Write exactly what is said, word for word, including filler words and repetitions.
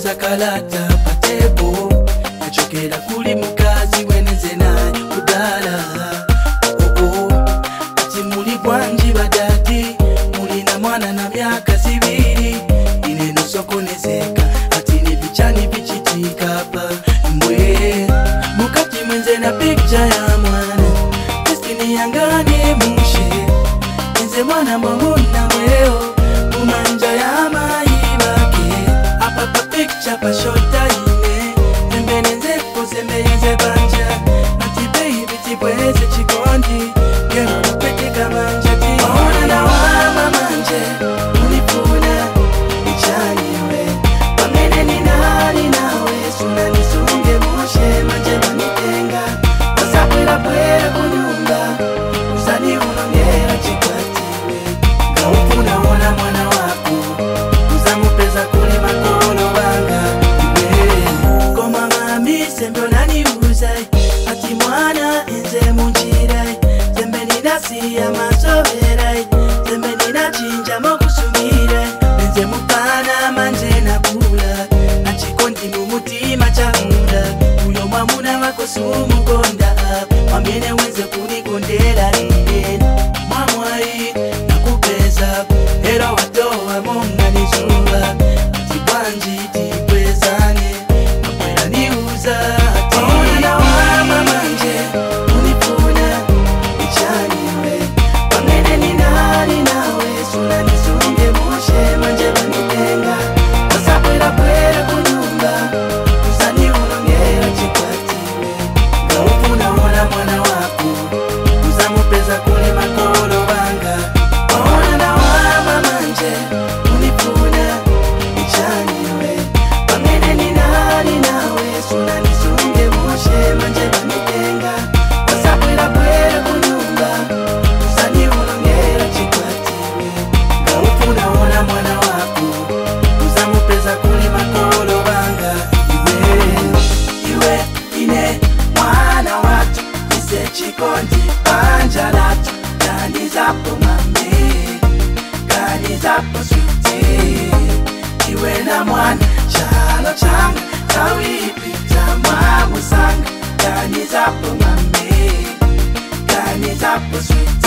Napeza kalata patebo nachokera kuli mukazi wenenze naye kudala. Oh oh, ati muli bwanji badadi, mulina mwana na myaka zibiri, ineno sokonezeka, ati nibichani bichitika pa mbwe. Mukati mwenze na picture ya mwana, destiny yangane mushe, enze mwana mwamuna mweo, umanja ya maibake. Apa pa picture pa shota ine, zembe nenze po zembe yenze banja, ati baby tibweze chikondi, gero pete kamanja ti. Ona na wama manje, unipuna, nichaniwe, pamene ni nani nawe, suna nisunge mushe, manje manitenga, wasapwela pwela kunyumba, usani unongera chikwatiwe, gaupuna ona mwana wako, uzamupeza kule makolo wanga, iwe. Koma mami sembe unaniuza, ati mwana enze munjira, zembe ninasiya masovera, zembe ninachinja mokusumira, enze mupana manje nakula, nachikondi mumutima chakula, uyo mwamuna wako sumukonda, mwamene wenze kunikondela ine, mwamwai nakupeza, ero watoa monga nizuwa, ati bwanji tikwezane, nakwela niuza, ati ona na wama manje, unipuna, nichaniwe, pamene ni nani nawe, suna nisunge mushe, manje manitenga, wasapwela pwela kunyumba, usani unongera chikwatiwe, gaupuna ona mwana wako, uzamupeza kule makolo wanga. Ona na wama manje, unipuna, nichaniwe, pamene ni nani nawe, suna nisunge mushe, manje manitenga, wasapwela pwela kunyumba, usani unongera chikwatiwe, gaupuna ona mwana wako, uzamupeza kuli makolo wanga, iwe. Iwe ine mwana watu, ise chikondi panja latu, gani zapo mame, gani zapo sweetie, iwe na mwana chalo changa, tawipita mwamusanga, gani zapo mame, gani zapo sweetie.